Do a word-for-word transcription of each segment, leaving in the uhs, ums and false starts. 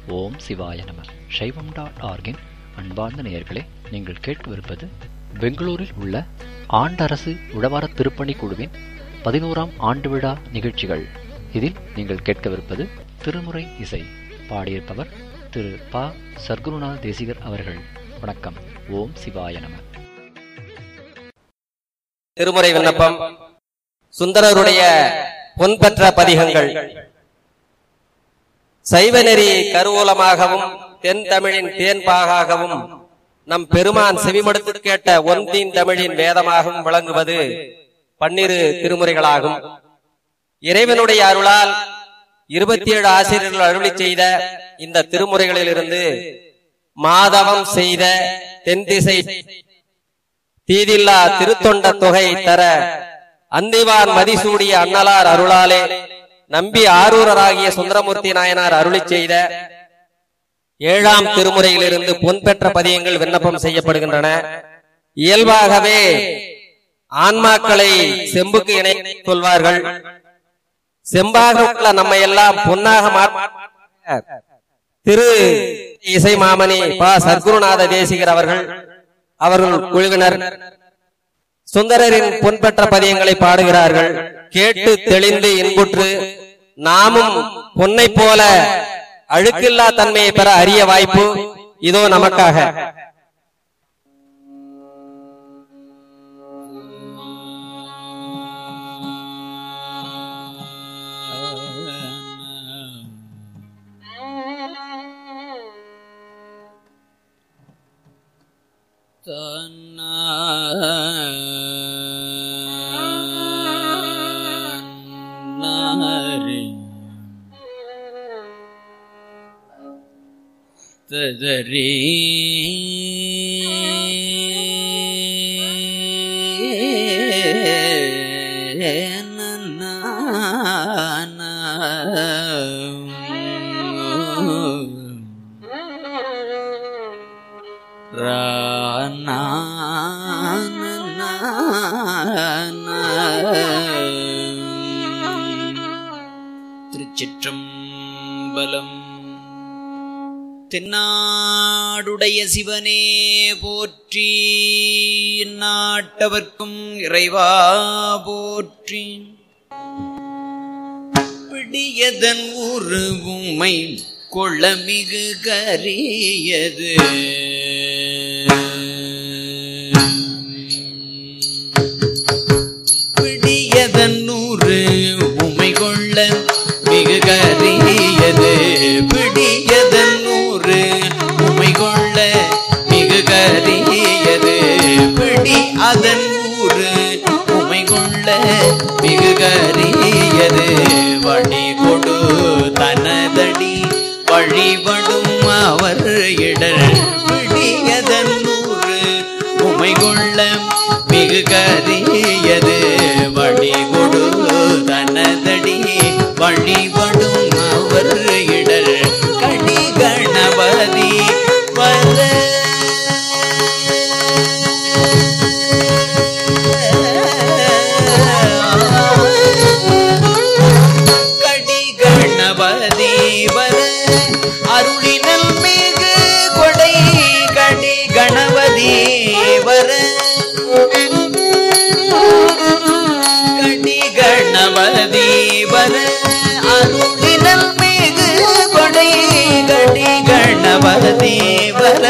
ஓம் சிவாய நம. சைவம் டாட் ஆர்கின் அன்பார்ந்த நேயர்களே, நீங்கள் கேட்கவிருப்பது பெங்களூரில் உள்ள ஆண்டரசு உழவார திருப்பணி குழுவின் பதினோராம் ஆண்டு விழா நிகழ்ச்சிகள். இதில் நீங்கள் கேட்கவிருப்பது திருமுறை இசை. பாடியிருப்பவர் திரு ப சர்க்குருநாத தேசிகர் அவர்கள். வணக்கம். ஓம் சிவாய நம. திருமுறை விண்ணப்பம். சுந்தரருடைய பொன்பெற்ற பதிகங்கள். சைவநெறி கருவூலமாகவும் தென் தமிழின் தேன்பாகவும் நம் பெருமான் செவிமடுத்து கேட்ட ஒன்றின் தமிழின் வேதமாகவும் விளங்குவது பன்னிரு திருமுறைகளாகும். இறைவனுடைய அருளால் இருபத்தி ஏழு ஆசிரியர்கள் அருளி செய்த இந்த திருமுறைகளிலிருந்து மாதவம் செய்த தென்திசை தீதில்லா திருத்தொண்ட தொகை தர அந்திவான் மதிசூடிய அண்ணலார் அருளாலே நம்பி ஆரூரராகிய சுந்தரமூர்த்தி நாயனார் அருளி செய்த ஏழாம் திருமுறையிலிருந்து பொன்பெற்ற பதியங்கள் விண்ணப்பம் செய்யப்படுகின்றன. இயல்பாகவே ஆன்மாக்களை செம்புக்கு இணை கொள்வார்கள். செம்பாக உள்ள நம்மை எல்லாம் பொன்னாக மாற்ற திரு இசை மாமணி ப சர்க்குருநாத தேசிகர் அவர்கள் அவர்கள் குழுவினர் சுந்தரரின் பொன்பெற்ற பதியங்களை பாடுகிறார்கள். கேட்டு தெளிந்து இன்புற்று நாமும் பொன்னை போல அழுக்கில்லா தன்மையை பெற அரிய வாய்ப்பு இதோ நமக்காக. ததரீ திருச்சிற்றம்பலம். தென்னாடுடைய சிவனே போற்றி, நாட்டவர்க்கும் இறைவா போற்றி. பிடியதன் உருவுமை கொள்ளமிகு கரியது பிடியதன் நூறு உமை கொள்ள மிகு கரியது. பிடியதன் நூறு உமை கொள்ள மிகு கரியது. பிடி அதன் ஊறு உமை கொள்ள மிகு கரியது. வழி கொடு தனதடி வழிபடும் அவர் இடர். பிடியதன் நூறு உமை கொள்ள மிகு கரியது. வழி கொடு தனதடி வழிபடும் அவர் இடர். கடி கணபதி வர கடி கணபதி வர அருளினல் மிகு கொடை. கடி கணபதி வர கடி கணபதி வர அருளினல் மிகு கொடை. கடி கணபதி வர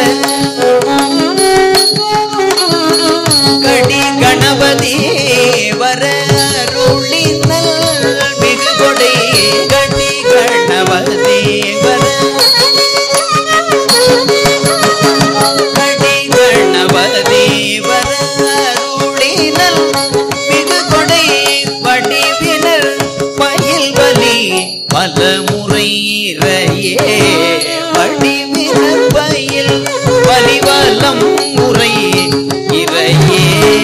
கடி கணபதி வர அருளினல் மிகு கொடை. கடி கணபதி வர கடி கணபதி வர அருளினல் மிகு கொடை. வடிவினர் பயில் வலி பலமுறை இறையே. வடிவினர் பயில் வலிவலம் முறை இறையே.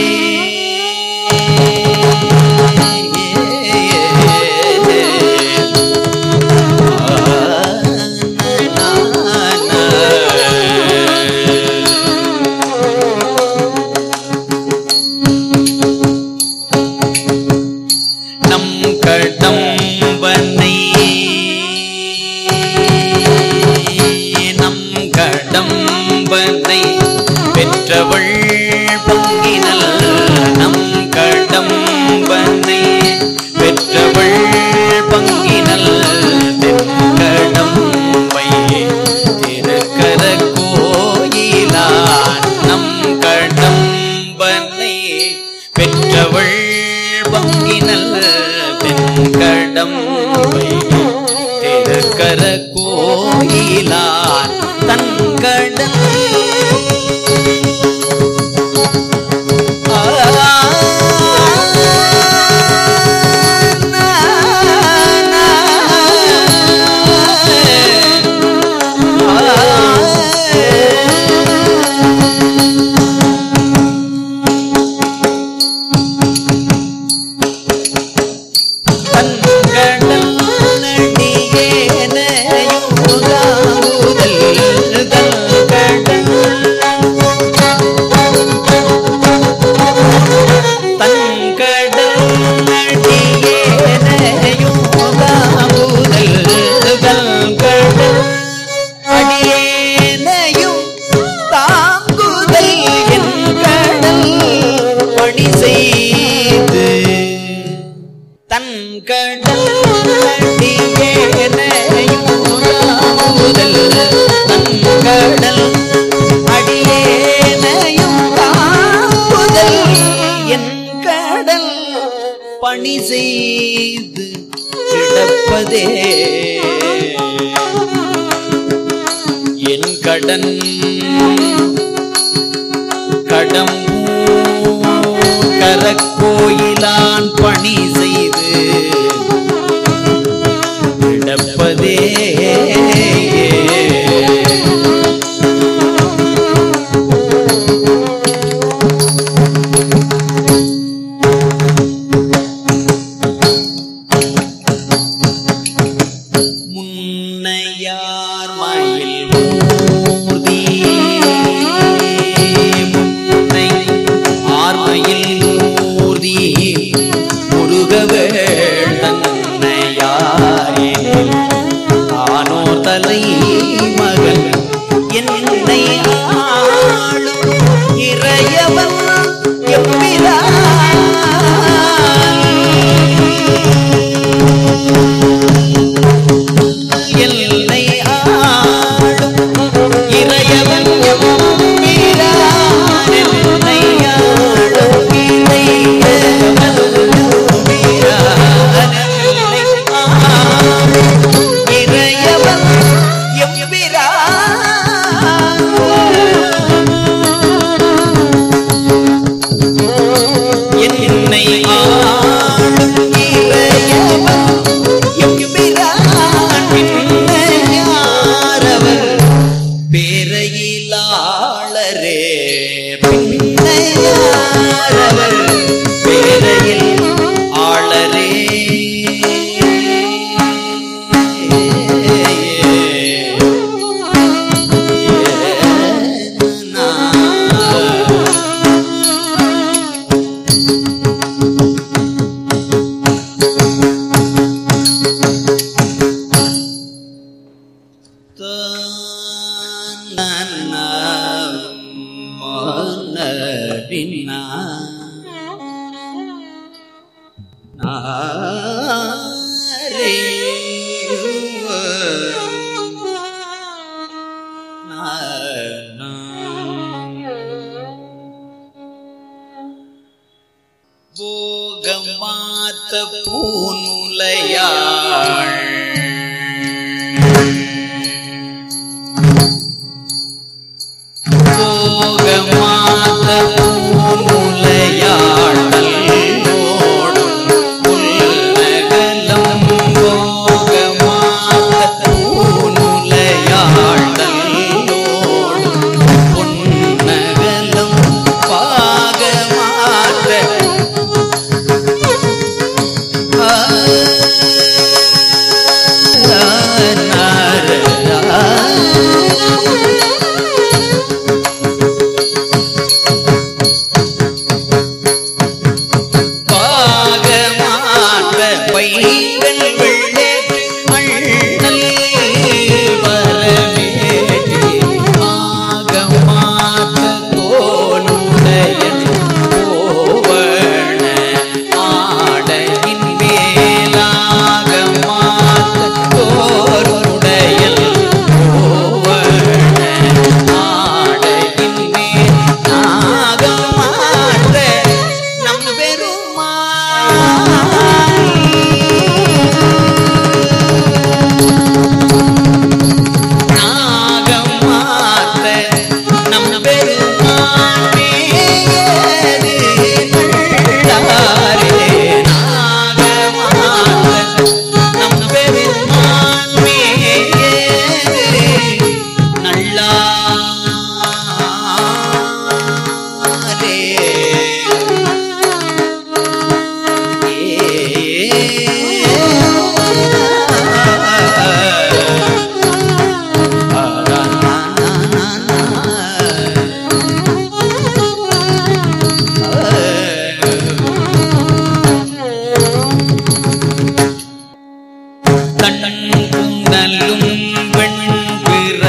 நம் கடம்பனை கடற்கோயிலான் தன்கடல் பணி செய்து கிடப்பதே என் கடன் கடம்பூர் கரக்கோயிலான் பணி செய்து கிடப்பதே போகமாத்த பூநுலையாள் போகமாத்த பூநுலையாள் தல்லோடும் புல்லகலம் போகமாத்த பூநுலையாள் தல்லோடும் பொன்னகலம் பாகமாத்த பைகள் வெள்ளேற்று அண்ணல் வரவே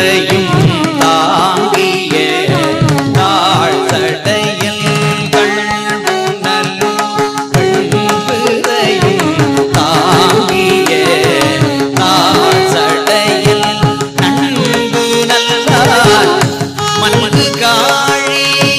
சடையும் தாங்கிய தாழ் சடையில் கண்புணல் கண்புதையும் தாங்கிய தாழ் சடையில் நண்பு நல்லார் மண்பு காழி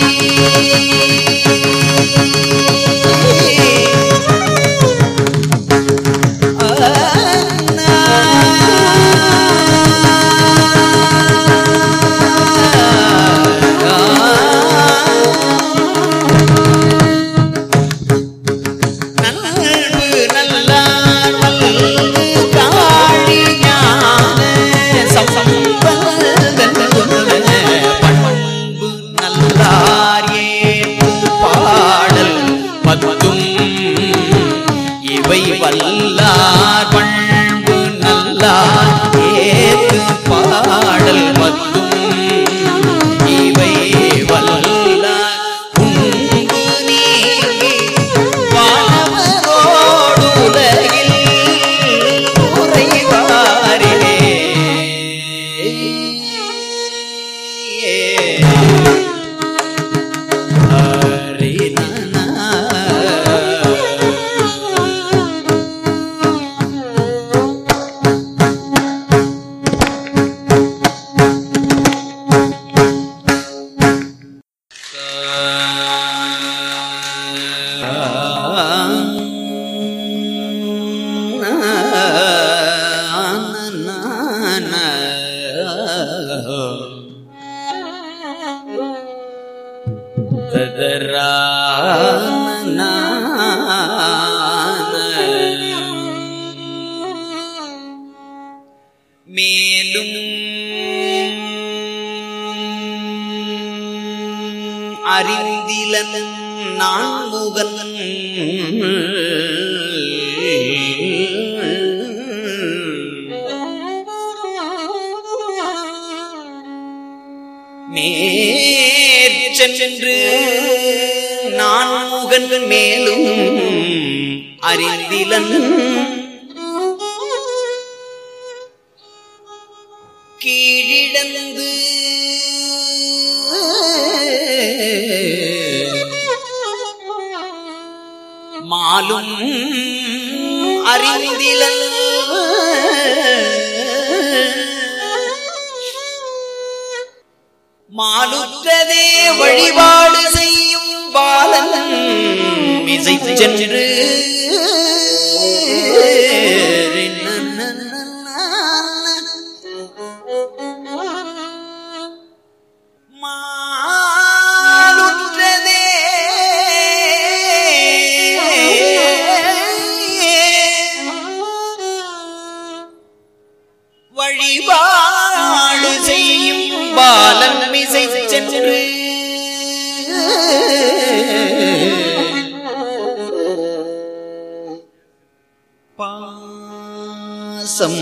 வல்லார் பண்பு நல்லார் ஏத்து பாடல் பத்தும் இவை வல்லார் உண்டு நீங்கி வானவரோடு உலகில் உறைவாரே மேலும் அறிந்திலன் நான்முகன் மேற்சென்று நான்முகன் மேலும் அறிந்திலன் கீழிடந்து மாலும் அறிந்திலன் மாலுற்றதே வழிபாடு செய்யும் பாலன் இசை சென்று வழிபாடு செய்யும் பாலன் மிசை சென்று பாசம்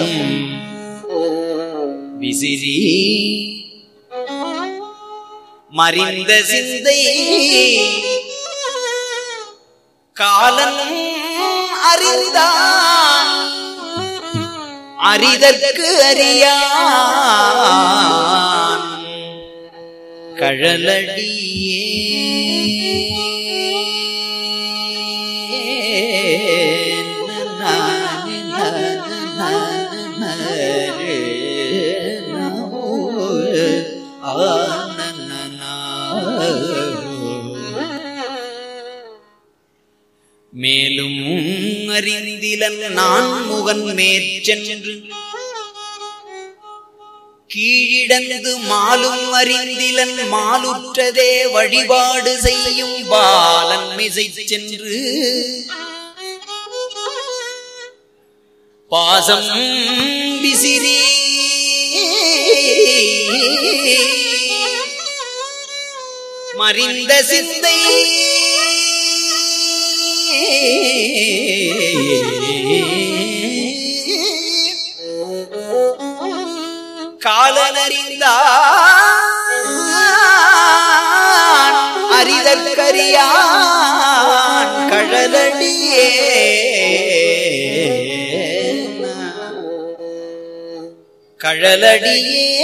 விசிறி மறிந்த சிந்தை காலன் அறிந்தான் அரிதற்கு அறியான் கழலடியே மேலும் அறிந்திலன் நான் முகன் மேற்சென்று கீழிடந்து மாலும் அறிந்திலன் மாலுற்றதே வழிபாடு செய்யும் பாலன் மிசை சென்று பாசம் விசிறி மறிந்த சிந்தை காலனறிந்தான் அரிதற்கரியான் கழலடியே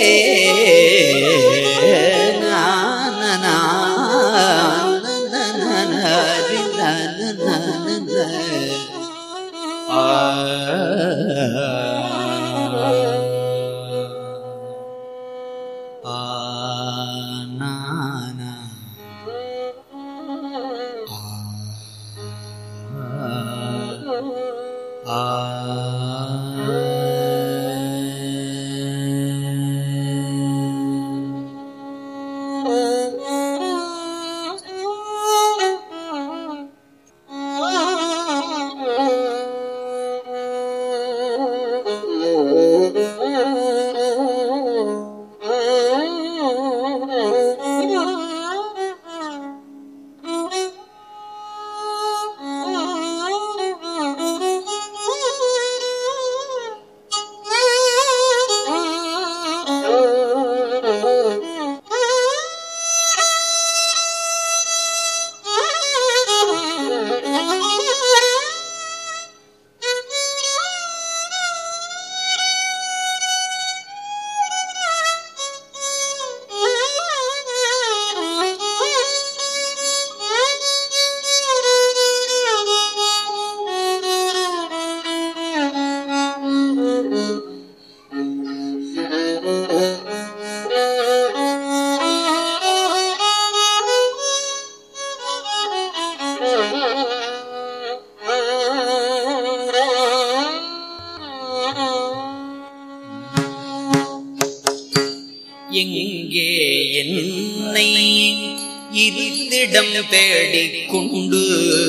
எங்கே என்னை இருந்திடம் தேடிக்கொண்டு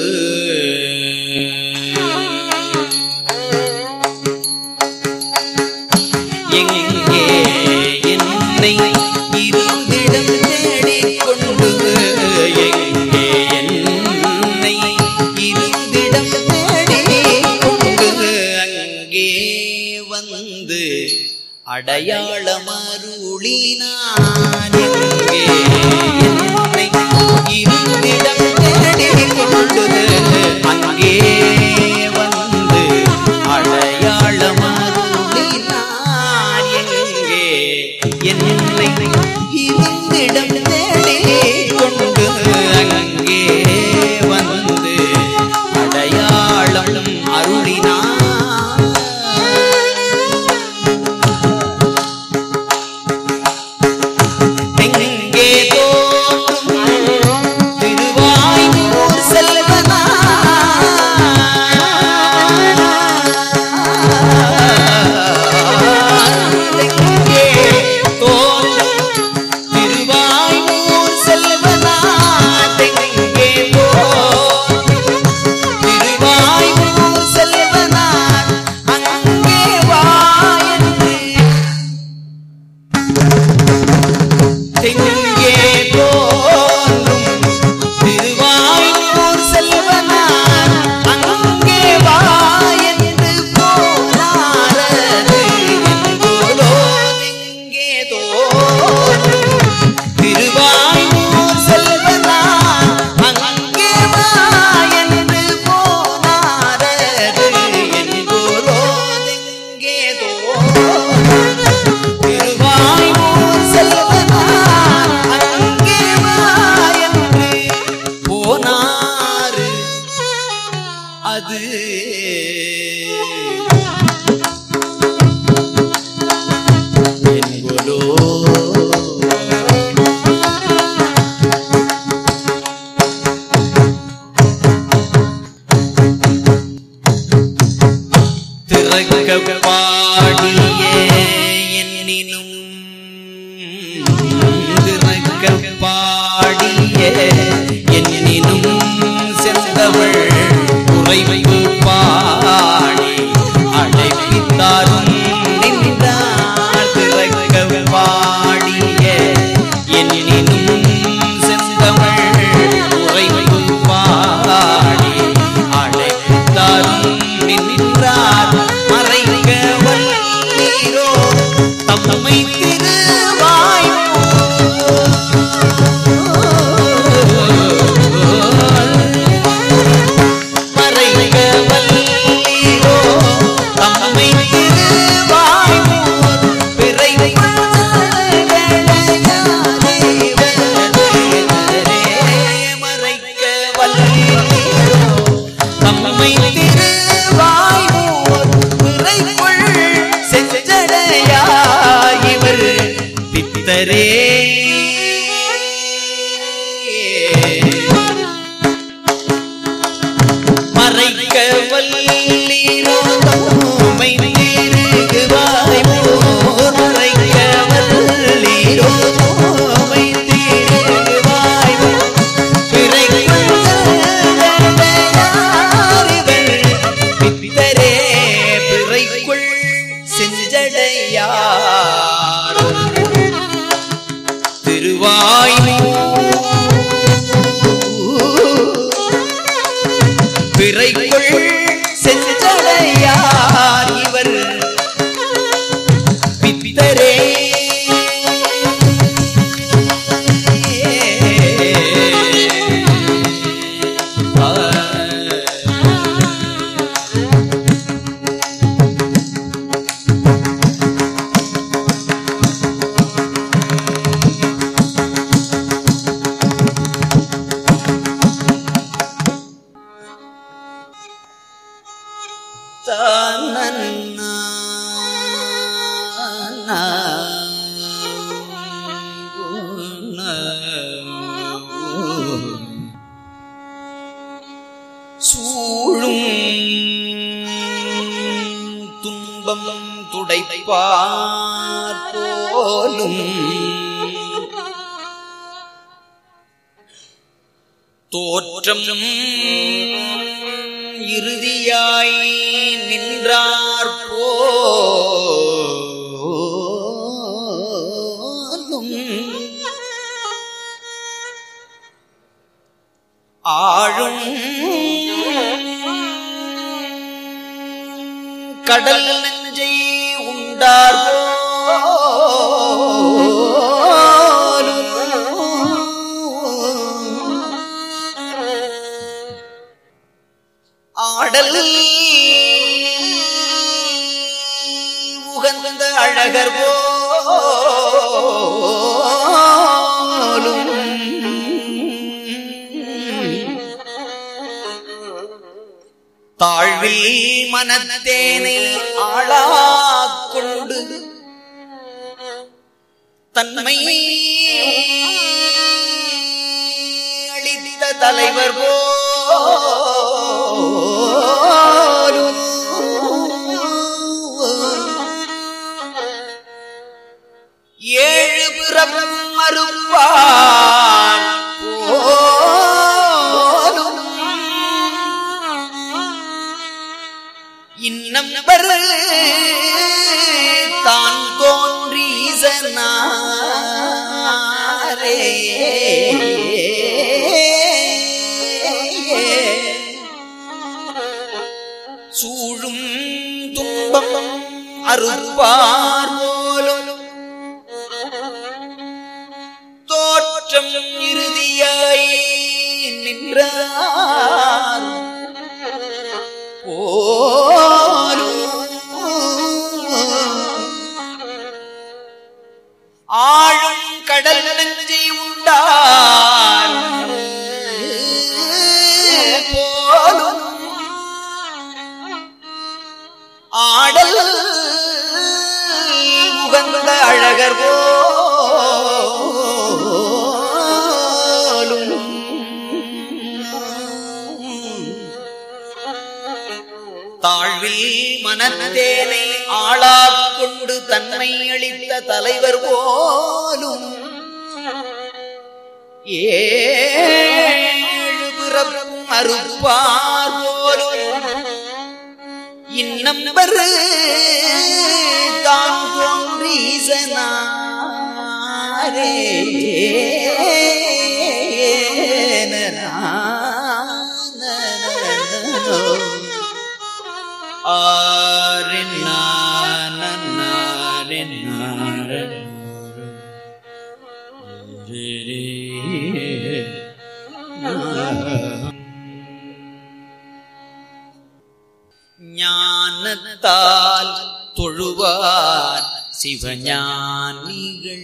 எங்கே என்னை இருந்திடம் தேடிக்கொண்டு எங்கே என்னை இருந்திடம் தேடிக்கொண்டு அங்கே வந்து அடையாளமருளினான் எங்கே என்னை இருந்திடம் தேடிக்கொண்டு அங்கே வந்து அடையாளமருளினான் எங்கே என்னை இருந்திடம் தேடிக்கொண்டு அங்கே வந்து அடையாளம் அருளினான் திருவாய் மறைக்க வல்லீரோ தம்மை திருவாய்மூர் பிறைக்குள் செஞ்சடையார் இவர் பித்தரே. மறைக்க வல்லீரோ தம்மை திருவாய்மூர் மறைக்க வல்லீரோ தம்மை திருவாய்மூர் பிறைக்குள் செஞ்சடையார் இவர் பித்தரே பிறைக்குள் செஞ்சடையார் திருவாய்மூர் பிறைக்குள் செஞ்சடையார் இவர் பித்தரே. சூழும் துன்பம் துடைப்பார் போலும் தோற்றம் இறுதியாய் நின்றார் போலும் ஆழும் கடல் நெஞ்சை உண்டார் ஆடல் உகந்த அழகர் போலும் தாழ்வில் மனத்தேனை ஆளாக்கொண்டு தன்மை அளித்த தலைவர் போலும் ஏழு பிறப்பும் மறுப்பான் போலும் இன்னம் தான் தோன்றி ஈசனாரே சூழும் துன்பம் அறுப்பார் போலும் தோற்றம் இறுதியாய் நின்றார் போலும் ஆழும் கடல் நெஞ்சை உண்டார் போலும் ஆடல் உகந்த அழகர் போலும் தாழ்வில் மனத்தேனை ஆளாக்கொண்டு தன்மை அளித்த தலைவர் போலும் ஏழு பிறப்பும் அறுப்பார் போலும் இன்னம் தான் தோன்றி ஈசனாரே ஞானத்தால் தொழுவார் சிவஞானிகள்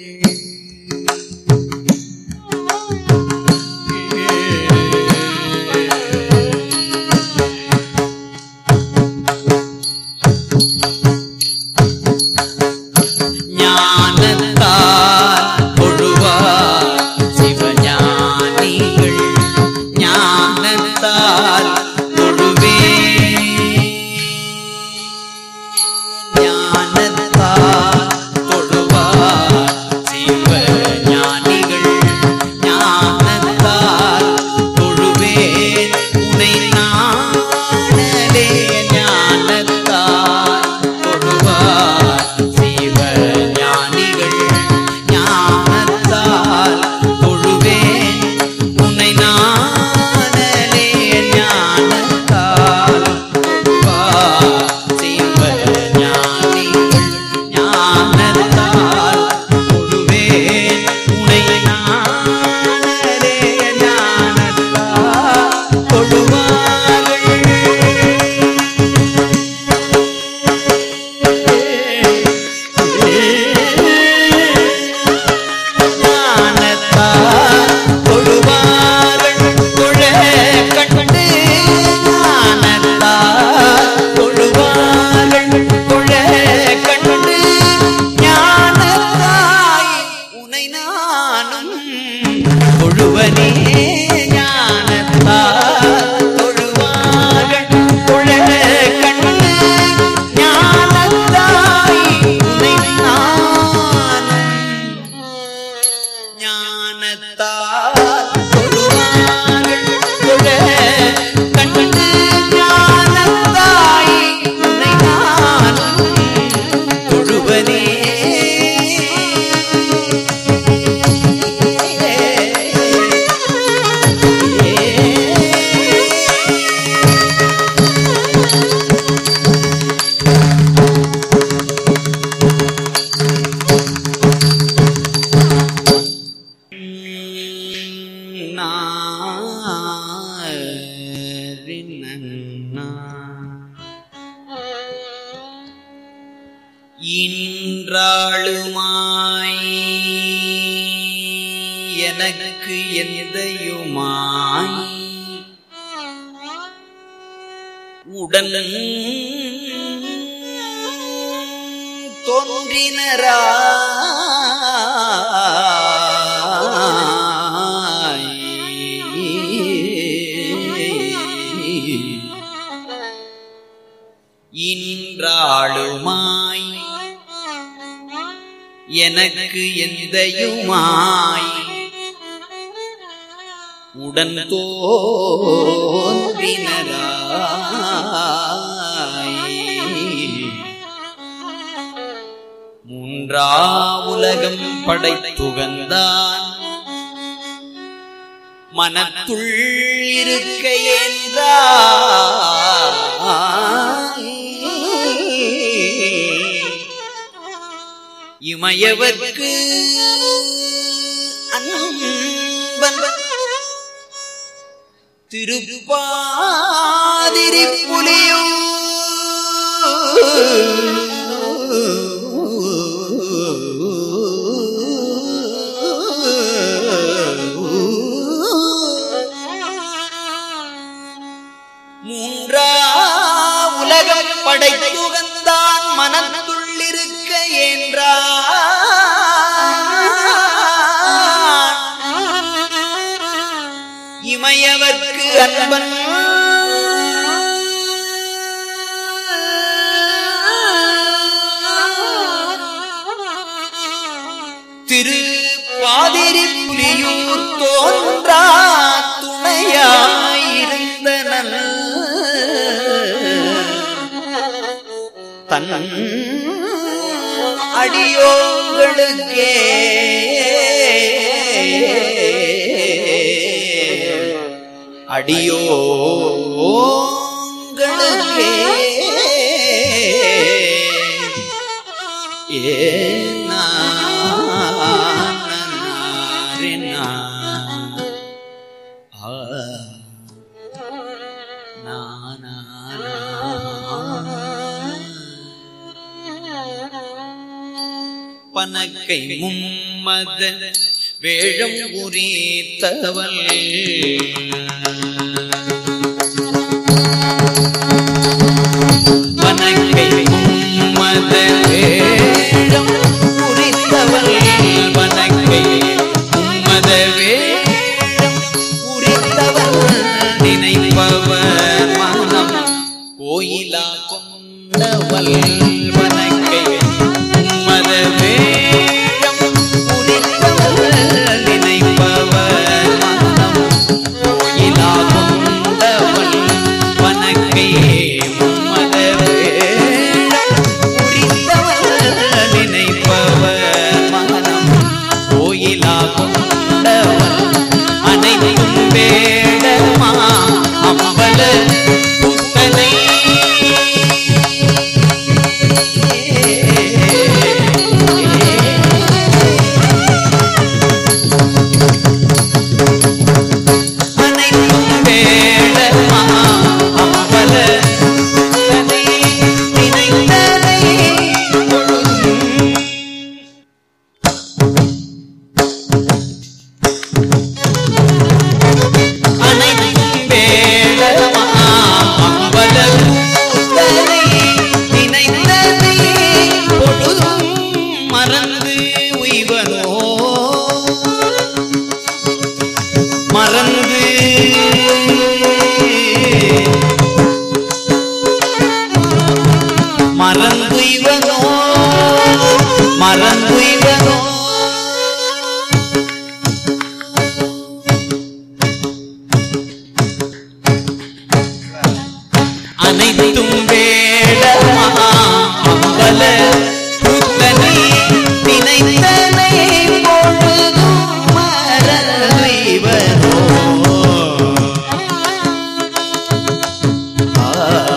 இன்றாளுமாய் எனக்கு எந்தையுமாய் உடன் தோன்றினரா இன்றாளுமாய் எனக்கு எந்தையுமாய் உடன் தோன்றினராய் மூன்றா உலகம் படைத்துகந்தான் மனத்துள் இருக்க என்றாய் இமயவர்க்கு அன்பன் திருப்பாதிரி புலியோ மூன்றா உலகம் படைத்துகந்தான் மனத்துள்ளிருக்க என்றான் இமயவர்க்கு அன்பன் திரு பாதிரி புலியூர் தோன்றா துணையாயிருந்தனன் தன் அடியோங்களுக்கே அடியோங்களுக்கே ஏனா வனக்கை மும்மத வேழம் உரித்தவள் வனக்கை மும்மத வேழம் உரித்தவள் வனக்கை மும்மத வேழம் உரித்தவள் நினைப்பவர் மனம் கோயிலா கொண்டவள் வனக்கை மும்மத வேழம் உரித்தவள் நினைப்பவர் மனம் கோயிலா கொண்டவள் வனக்கை மும்மத வேழம் உரித்தவள் நினைப்பவர் மனம் கோயிலா கொண்டவள் அனைத்தும் வேடமா அம்பல புத்தனை அனைத்தும் வேடமா அம்பல புத்தனை நினைத்ததை பொழுதும் அனைத்தும் வேடமா அம்பல புத்தனை நினைத்ததை பொழுதும் மறந்து உய்வனோ மறந்து மறந்து இவனோ மறந்து இவனோ அனைத்தும் வேடமா அம்பல புத்தனை நினைத்தனை பொழுதும் மறந்து இவனோ ஆ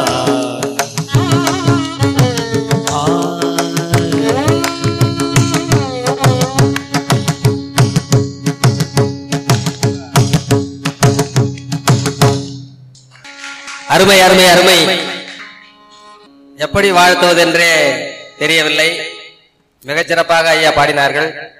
ஆ அருமை அருமை அருமை. எப்படி வாழ்த்துவதென்றே தெரியவில்லை. மிகச்சிறப்பாக ஐயா பாடினார்கள்.